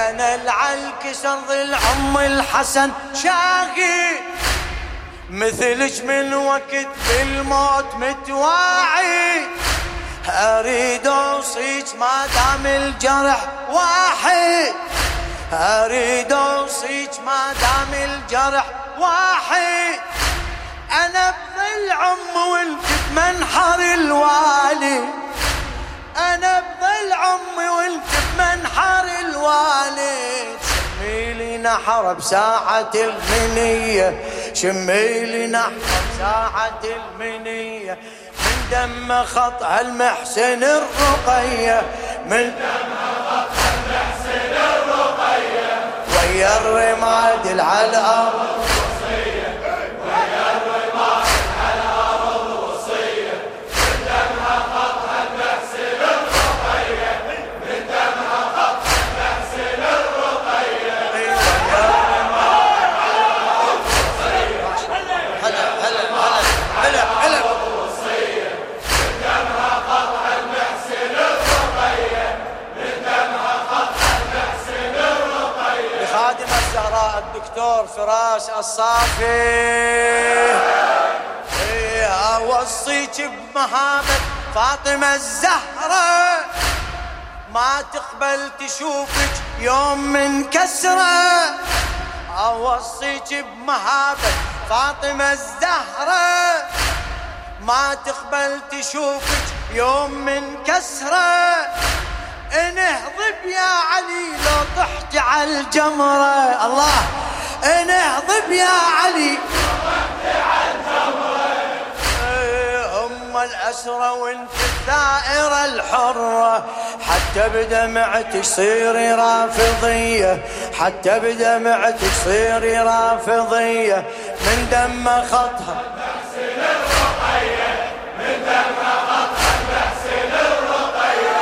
انا العالكسر ظل عم الحسن شاقي، مثلش من وقت بالموت متواعي، اريد اوصيك ما دام الجرح واحد، اريد اوصيك ما دام الجرح واحد، انا بظل عم وانت بمنحر الوالي، انا بظل عمي وانت بمنحر الوالد، شميلي نحر بساعة المنية، شميلي نحر بساعة المنية، من دم خط هالمحسن الرقية، من دم خط هالمحسن الرقية، ويا الرماد على الارض وصية، ويا الرماد على الارض وصية، من دم خط هالمحسن الرقية، من دم خط هالمحسن الرقية، ويا الرماد على الارض وصية، هلا هلا هلا هلا هلا الدكتور فراس الصافي، اوصيك بمهابة فاطمة الزهرة، ما تقبل تشوفك يوم من كسرة، اوصيك بمهابة فاطمة الزهرة، ما تقبل تشوفك يوم من كسرة، انهضب يا علي لو طحت على الجمرة، الله انهضب يا علي لو طحت على الجمرة، هم الأسرى وانت الثائرة الحرة، حتى بدمعتك صيري رافضية، حتى بدمعتك صيري رافضية، من دم خطها المحسن الرقية، من دم خطها المحسن الرقية،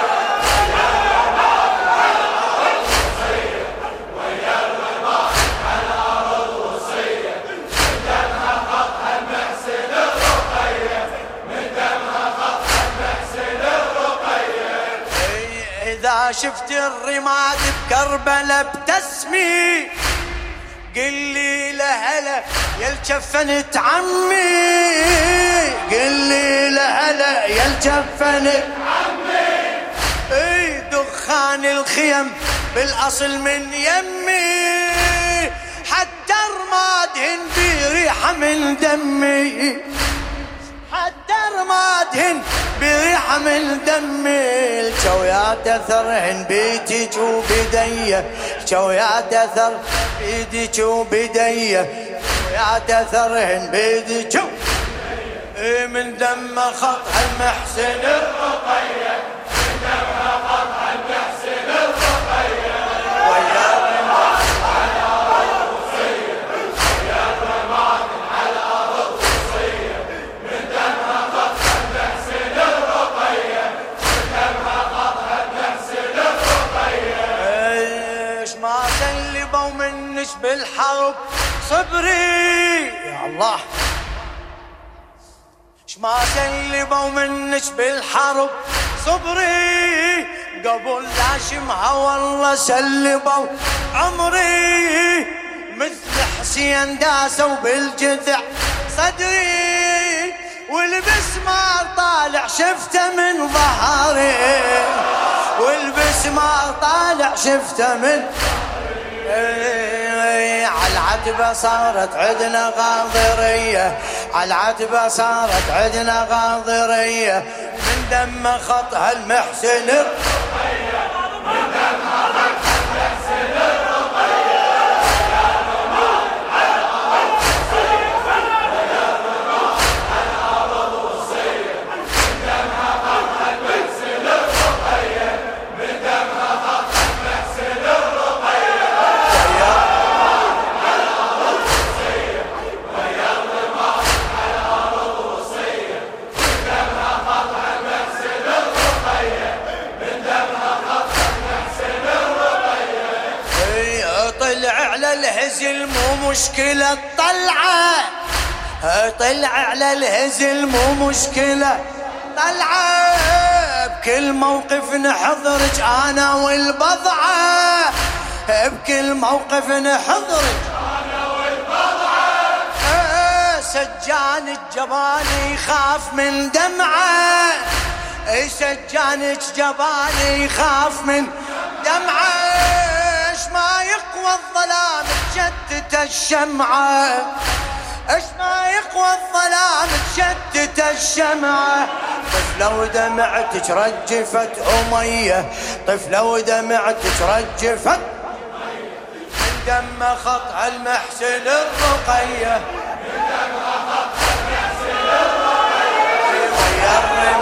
إذا شفت الرماد بكربلة بتسمي، قل لي لهلا يا الجفنت عمي، قل لي لهلا يا الجفنت عمي، اي دخان الخيم بالاصل من يمي، حتى رمادهن بريحة من دمي، حتى رمادهن بريحة من دمي، الجويات اثرهن بيدك وبدي، الجويات اثر بيدك وبدي، الجويات اثرهن بيدك من دم خطها المحسن الرقية، من دم خطها المحسن الرقية، ويا الرماد على الارض وصية، ويا الرماد على الارض وصية، من دم خطها المحسن الرقية، من دم خطها المحسن الرقية، ايش ما سلبوا منش بالحرب صبري يا الله، ما سلبوا منش بالحرب صبري، قبل لا شمها والله سلبوا عمري، مثل حسين داسوا بالجذع صدري، والبسمار طالع شفته من ظهري، والبسمار طالع شفته من عالعتبة صارت عدنا غاضرية، عالعتبة صارت عدنا غاضرية، من دم خطها المحسن الرقية، من دم خطها المحسن الرقية، يا الرماد على الأرض وصية، يا الرماد على الأرض وصية، من دم خطها المحسن الرقية، من دم خطها المحسن الرقية، الهزل مو مشكلة طلعة، طلع على الهزل مو مشكلة طلعة، بكل موقف نحضرك أنا والبضعة، بكل موقف نحضرك سجان الجبال يخاف من دمعه سجان الجبال يخاف من دمعه ايش ما يقوى الظلام تشتت الشمعه ايش ما يقوى الظلام تشتت الشمعه طفلة ودمعتك رجفت أمية طفلة ودمعتك رجفت من دم خط المحسن الرقية ويا